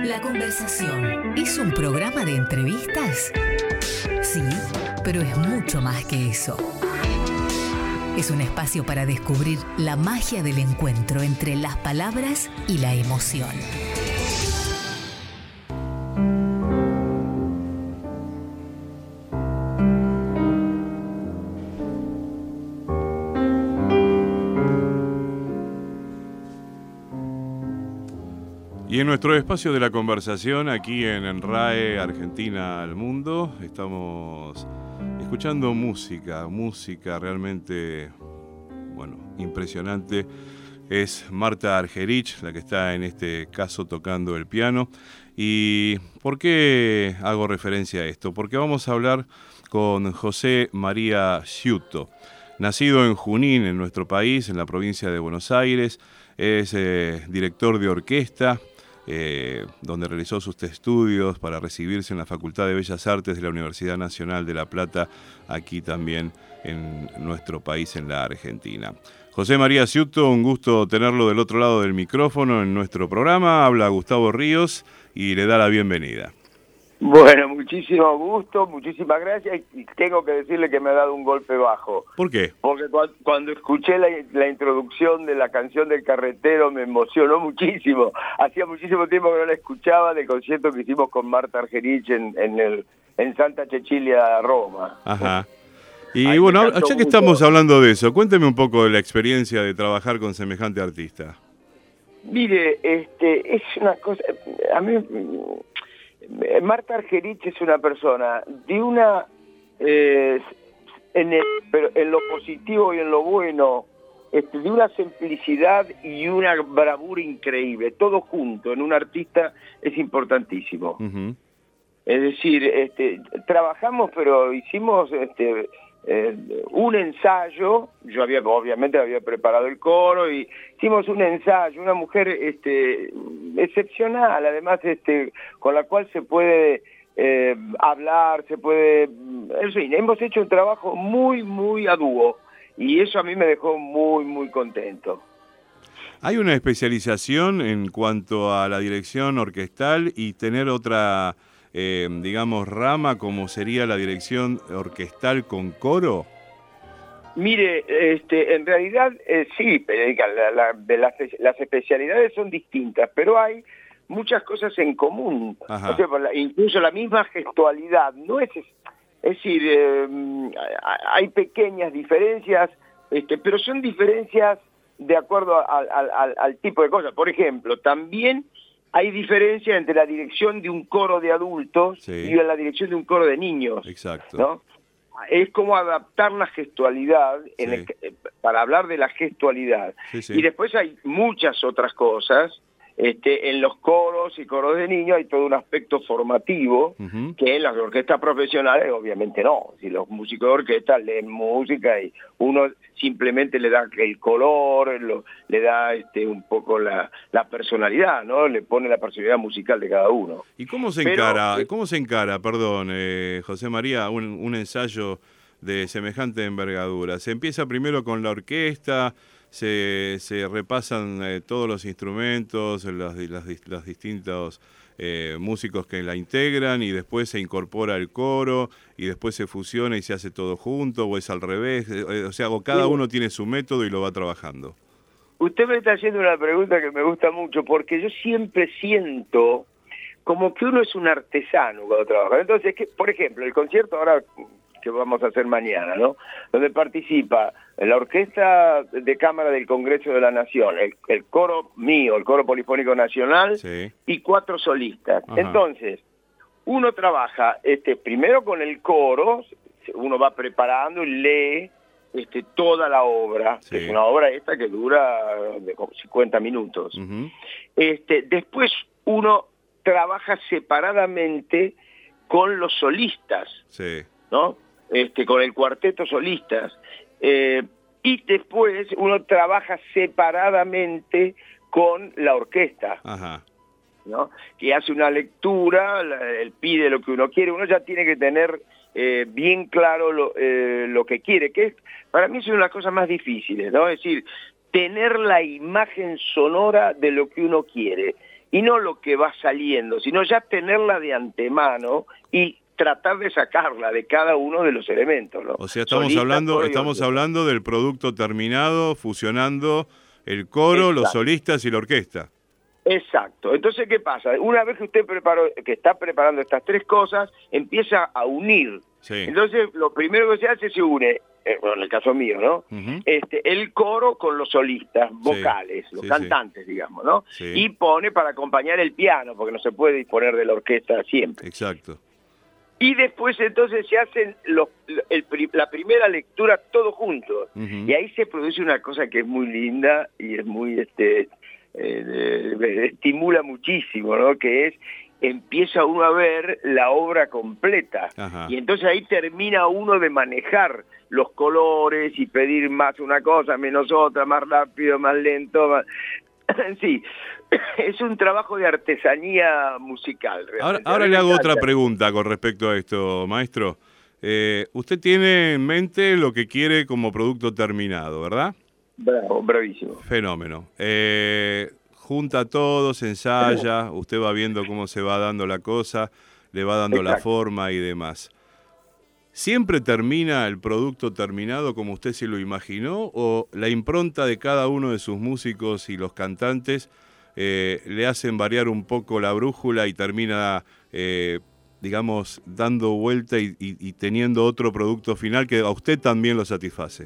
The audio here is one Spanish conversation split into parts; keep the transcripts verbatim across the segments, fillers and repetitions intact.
La Conversación es un programa de entrevistas. Sí, pero es mucho más que eso. Es un espacio para descubrir la magia del encuentro entre las palabras y la emoción. Y en nuestro espacio de la conversación, aquí en RAE Argentina al Mundo, estamos escuchando música, música realmente, bueno, impresionante. Es Marta Argerich la que está en este caso tocando el piano. ¿Y por qué hago referencia a esto? Porque vamos a hablar con José María Sciutto. Nacido en Junín, en nuestro país, en la provincia de Buenos Aires, es eh, director de orquesta, Eh, donde realizó sus estudios para recibirse en la Facultad de Bellas Artes de la Universidad Nacional de La Plata, aquí también en nuestro país, en la Argentina. José María Sciutto, un gusto tenerlo del otro lado del micrófono en nuestro programa. Habla Gustavo Ríos y le da la bienvenida. Bueno, muchísimo gusto, muchísimas gracias, y tengo que decirle que me ha dado un golpe bajo. ¿Por qué? Porque cuando, cuando escuché la, la introducción de la canción del carretero me emocionó muchísimo. Hacía muchísimo tiempo que no la escuchaba, del concierto que hicimos con Marta Argerich en, en, el, en Santa Cecilia, Roma. Ajá. Y Ay, bueno, ya mucho. que estamos hablando de eso, cuénteme un poco de la experiencia de trabajar con semejante artista. Mire, este, es una cosa, a mí... Marta Argerich es una persona de una, eh, en, el, pero en lo positivo y en lo bueno, este, de una simplicidad y una bravura increíble, todo junto en un artista es importantísimo. Uh-huh. Es decir, este, trabajamos, pero hicimos este, eh, un ensayo. Yo había, obviamente, había preparado el coro y hicimos un ensayo. Una mujer este, excepcional, además, este, con la cual se puede eh, hablar, se puede. En fin, hemos hecho un trabajo muy, muy a dúo y eso a mí me dejó muy, muy contento. ¿Hay una especialización en cuanto a la dirección orquestal y tener otra, eh, digamos, rama como sería la dirección orquestal con coro? Mire, este, en realidad eh, sí, la, la, de las, las especialidades son distintas, pero hay muchas cosas en común. O sea, incluso la misma gestualidad, no es, es decir, eh, hay pequeñas diferencias, este, pero son diferencias de acuerdo al, al, al tipo de cosas. Por ejemplo, también hay diferencia entre la dirección de un coro de adultos sí. y la dirección de un coro de niños. Exacto. ¿No? Es como adaptar la gestualidad en sí. el, para hablar de la gestualidad. Sí, sí. Y después hay muchas otras cosas. Este, en los coros y coros de niños hay todo un aspecto formativo uh-huh. que en las orquestas profesionales obviamente no. Si los músicos de orquesta leen música y uno simplemente le da el color, lo, le da este, un poco la, la personalidad, ¿no? Le pone la personalidad musical de cada uno. ¿Y cómo se Pero, encara, eh, cómo se encara, perdón, eh, José María, un, un ensayo de semejante envergadura? ¿Se empieza primero con la orquesta? Se, se repasan eh, todos los instrumentos, los, los, los distintos eh, músicos que la integran y después se incorpora el coro y después se fusiona y se hace todo junto, o es al revés, eh, o sea, o cada uno tiene su método y lo va trabajando. Usted me está haciendo una pregunta que me gusta mucho, porque yo siempre siento como que uno es un artesano cuando trabaja. Entonces, que, por ejemplo, el concierto ahora que vamos a hacer mañana, ¿no? Donde participa la Orquesta de Cámara del Congreso de la Nación, el, el coro mío, el Coro Polifónico Nacional, sí. y cuatro solistas. Ajá. Entonces, uno trabaja este primero con el coro, uno va preparando y lee este, toda la obra, sí. que es una obra esta que dura de cincuenta minutos. Uh-huh. Este, después uno trabaja separadamente con los solistas, sí. ¿no? Este, con el cuarteto solistas, eh, y después uno trabaja separadamente con la orquesta, Ajá. ¿no? Que hace una lectura, la, él pide lo que uno quiere, uno ya tiene que tener eh, bien claro lo, eh, lo que quiere, que es, para mí es una de las cosas más difíciles, ¿no? Es decir, tener la imagen sonora de lo que uno quiere. y no lo que va saliendo, sino ya tenerla de antemano y tratar de sacarla de cada uno de los elementos, ¿no? O sea, estamos Solista, hablando, coro y estamos orquesta. hablando del producto terminado, fusionando el coro, Exacto. los solistas y la orquesta. Exacto. Entonces, ¿qué pasa? Una vez que usted preparó, que está preparando estas tres cosas, empieza a unir. Sí. Entonces, lo primero que se hace se une, eh, bueno, en el caso mío, ¿no? Uh-huh. Este, el coro con los solistas vocales, Sí, los sí, cantantes, digamos, ¿no? Sí. Y pone para acompañar el piano, porque no se puede disponer de la orquesta siempre. Exacto. Y después entonces se hacen los, el, la primera lectura todos juntos. Uh-huh. Y ahí se produce una cosa que es muy linda y es muy, este, eh, eh, estimula muchísimo, ¿no? Que es, empieza uno a ver la obra completa. Ajá. Y entonces ahí termina uno de manejar los colores y pedir más una cosa, menos otra, más rápido, más lento, más... Sí, es un trabajo de artesanía musical. Ahora, ahora le hago otra pregunta con respecto a esto, maestro. Eh, usted tiene en mente lo que quiere como producto terminado, ¿verdad? Bravo, bravísimo. Fenómeno. Eh, junta todo, se ensaya, usted va viendo cómo se va dando la cosa, le va dando Exacto. la forma y demás. ¿Siempre termina el producto terminado como usted se lo imaginó o la impronta de cada uno de sus músicos y los cantantes eh, le hacen variar un poco la brújula y termina, eh, digamos, dando vuelta y, y, y teniendo otro producto final que a usted también lo satisface?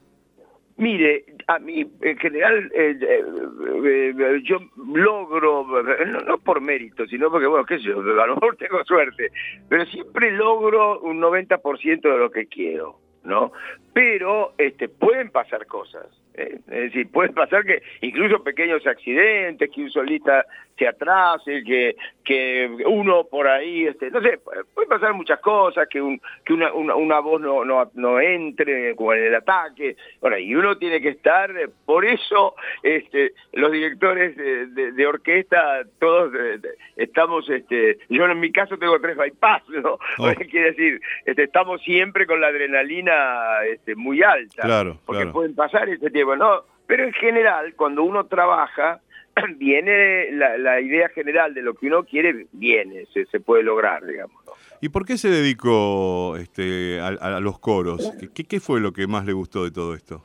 Mire, a mí en general eh, eh, eh, yo logro, no, no por mérito, sino porque, bueno, qué sé yo, a lo mejor tengo suerte, pero siempre logro un noventa por ciento de lo que quiero, ¿no? Pero este, pueden pasar cosas, ¿eh? Es decir, puede pasar que incluso pequeños accidentes, que un solista se atrase, que que uno por ahí, este, no sé, puede pasar muchas cosas, que un que una una, una voz no, no no entre como en el ataque, bueno, y uno tiene que estar, por eso este los directores de, de, de orquesta todos eh, estamos, este yo en mi caso tengo tres bypass, ¿no? Oh. Quiere decir, este, estamos siempre con la adrenalina este, muy alta, claro, porque claro. pueden pasar ese tiempo, no, pero en general cuando uno trabaja viene la, la idea general de lo que uno quiere, viene, se, se puede lograr, digamos, ¿no? ¿Y por qué se dedicó este, a, a los coros? ¿Qué, ¿Qué fue lo que más le gustó de todo esto?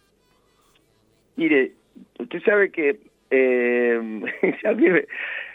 Mire, usted sabe que eh, a mí me,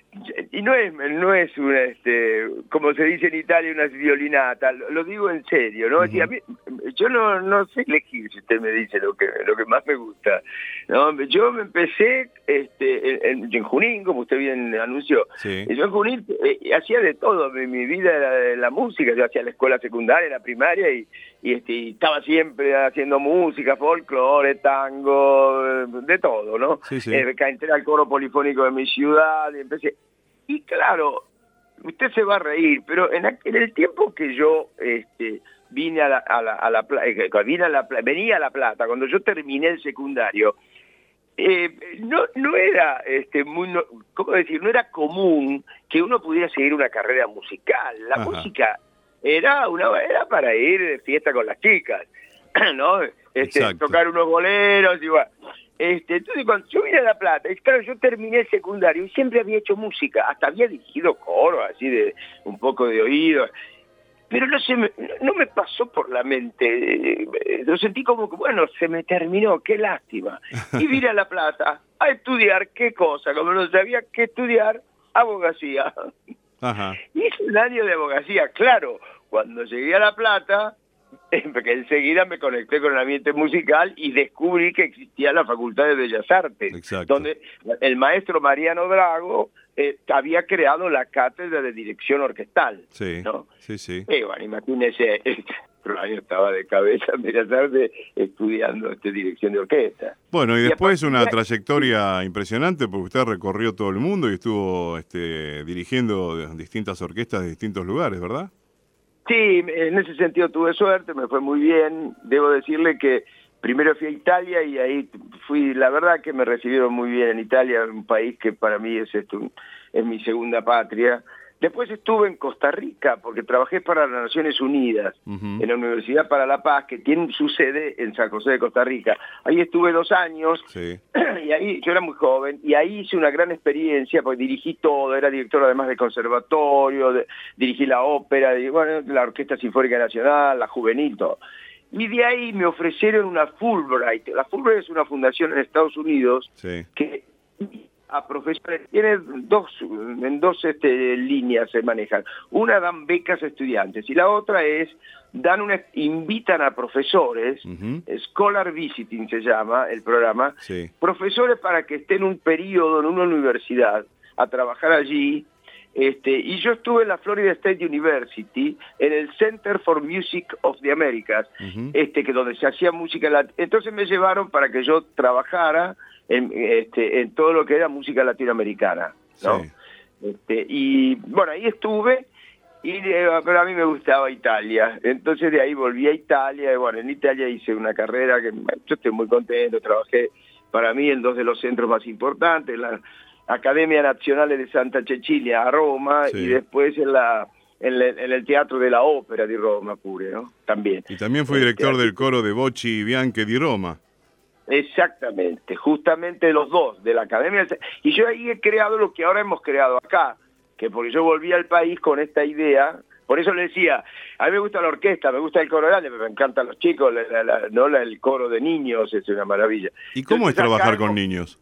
y no es no es una este como se dice en Italia una violinata, lo, lo digo en serio, ¿no? Uh-huh. Es decir, a mí, yo no no sé elegir, si usted me dice lo que lo que más me gusta, ¿no? Yo me empecé este en, en Junín, como usted bien anunció. Sí. Yo en Junín eh, hacía de todo, mi, mi vida era de la música, yo hacía la escuela secundaria, la primaria y y este y estaba siempre haciendo música, folclore, tango, de todo, ¿no? Sí, sí. Eh, entré al coro polifónico de mi ciudad y empecé. Y claro, usted se va a reír, pero en, en el tiempo que yo este, vine a la, a la, a la, vine a la venía a La Plata, cuando yo terminé el secundario, eh, no no era este muy no, ¿cómo decir? No era común que uno pudiera seguir una carrera musical. La Ajá. música era una era para ir de fiesta con las chicas, ¿no? Este, tocar unos boleros y bueno. Este, entonces cuando yo vine a La Plata, claro, yo terminé el secundario y siempre había hecho música, hasta había dirigido coro, así de un poco de oído, pero no se me, no me pasó por la mente, lo sentí como que, bueno, se me terminó, qué lástima. Y vine a La Plata a estudiar, ¿qué cosa? Como no sabía qué estudiar, abogacía. Ajá. Hice un año de abogacía, claro, cuando llegué a La Plata, porque enseguida me conecté con el ambiente musical y descubrí que existía la Facultad de Bellas Artes. Exacto. Donde el maestro Mariano Drago eh, había creado la cátedra de dirección orquestal. Sí, ¿no? sí, sí. Y bueno, imagínese, otro año estaba de cabeza en Bellas Artes estudiando este, dirección de orquesta. Bueno, y, y después una de... trayectoria impresionante porque usted recorrió todo el mundo y estuvo este, dirigiendo distintas orquestas de distintos lugares, ¿verdad? Sí, en ese sentido tuve suerte, me fue muy bien. Debo decirle que primero fui a Italia y ahí fui, la verdad que me recibieron muy bien en Italia, un país que para mí es esto, es mi segunda patria. Después estuve en Costa Rica, porque trabajé para las Naciones Unidas, uh-huh. en la Universidad para la Paz, que tiene su sede en San José de Costa Rica. Ahí estuve dos años, sí. y ahí yo era muy joven, y ahí hice una gran experiencia, porque dirigí todo, era director además del conservatorio, de, dirigí la ópera, de, bueno, la Orquesta Sinfónica Nacional, la Juvenil, todo. Y de ahí me ofrecieron una Fulbright. La Fulbright es una fundación en Estados Unidos sí. que... a profesores, tiene dos, en dos este, líneas se manejan. Una dan becas a estudiantes y la otra es, dan una, invitan a profesores, uh-huh. Scholar Visiting se llama el programa, sí. profesores para que estén un periodo en una universidad a trabajar allí. Este, y yo estuve en la Florida State University, en el Center for Music of the Americas, uh-huh. este, que donde se hacía música. Entonces me llevaron para que yo trabajara En, este, en todo lo que era música latinoamericana, ¿no? Sí. Este, y bueno, ahí estuve, y eh, pero a mí me gustaba Italia, entonces de ahí volví a Italia, y bueno, en Italia hice una carrera que yo estoy muy contento, trabajé para mí en dos de los centros más importantes, la Academia Nazionale de Santa Cecilia a Roma, sí. y después en la en, la, en el Teatro de la Ópera di Roma pure, ¿no? También. Y también fue director este, del coro de Bocci Bianchi di Roma. Exactamente, justamente los dos de la Academia. Y yo ahí he creado lo que ahora hemos creado acá, que porque yo volví al país con esta idea, por eso le decía, a mí me gusta la orquesta, me gusta el coro grande, pero me encantan los chicos, la, la, la, no la, el coro de niños, es una maravilla. ¿Y cómo Entonces, es trabajar acá, con niños?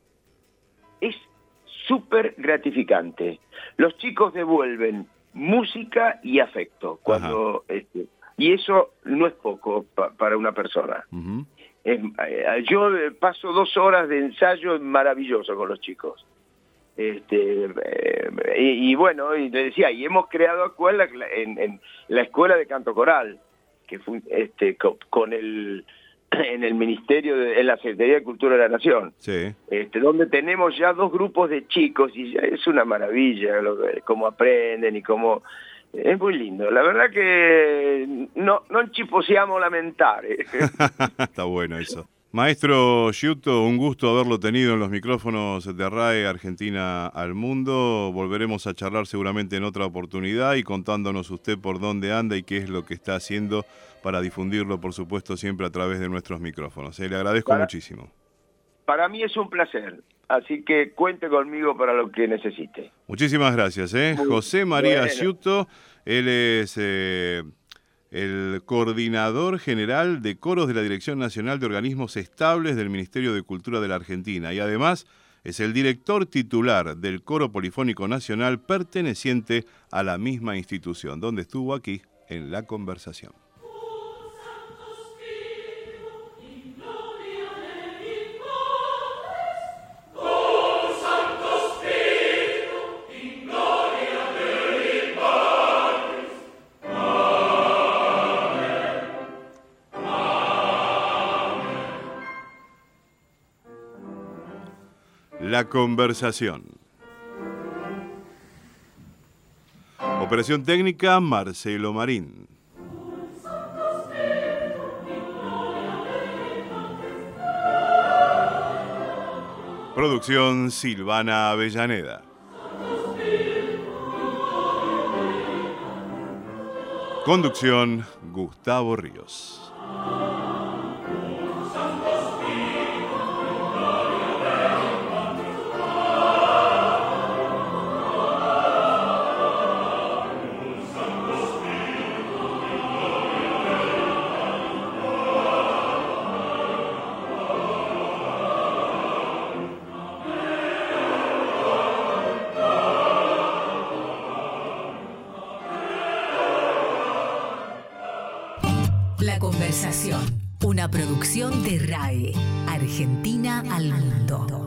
Es súper gratificante. Los chicos devuelven música y afecto, cuando este, y eso no es poco pa, para una persona. Uh-huh. Eh, yo paso dos horas de ensayo maravilloso con los chicos. Este, eh, y, y bueno, y le decía, y hemos creado escuela en, en la escuela de canto coral, que fue este, con, con el en el Ministerio, de, en la Secretaría de Cultura de la Nación, sí. este, donde tenemos ya dos grupos de chicos, y ya es una maravilla lo, cómo aprenden y cómo... Es muy lindo, la verdad que no, no ci possiamo lamentare. Está bueno eso. Maestro Sciutto, un gusto haberlo tenido en los micrófonos de RAE Argentina al Mundo. Volveremos a charlar seguramente en otra oportunidad y contándonos usted por dónde anda y qué es lo que está haciendo para difundirlo, por supuesto, siempre a través de nuestros micrófonos. Eh, le agradezco para, muchísimo. Para mí es un placer. Así que cuente conmigo para lo que necesite. Muchísimas gracias. ¿eh? José María bueno. Sciutto, él es eh, el coordinador general de coros de la Dirección Nacional de Organismos Estables del Ministerio de Cultura de la Argentina y además es el director titular del Coro Polifónico Nacional perteneciente a la misma institución, donde estuvo aquí en La Conversación. La Conversación. Operación técnica, Marcelo Marín. Producción, Silvana Avellaneda. Conducción, Gustavo Ríos. La Conversación, una producción de RAE, Argentina al Mundo.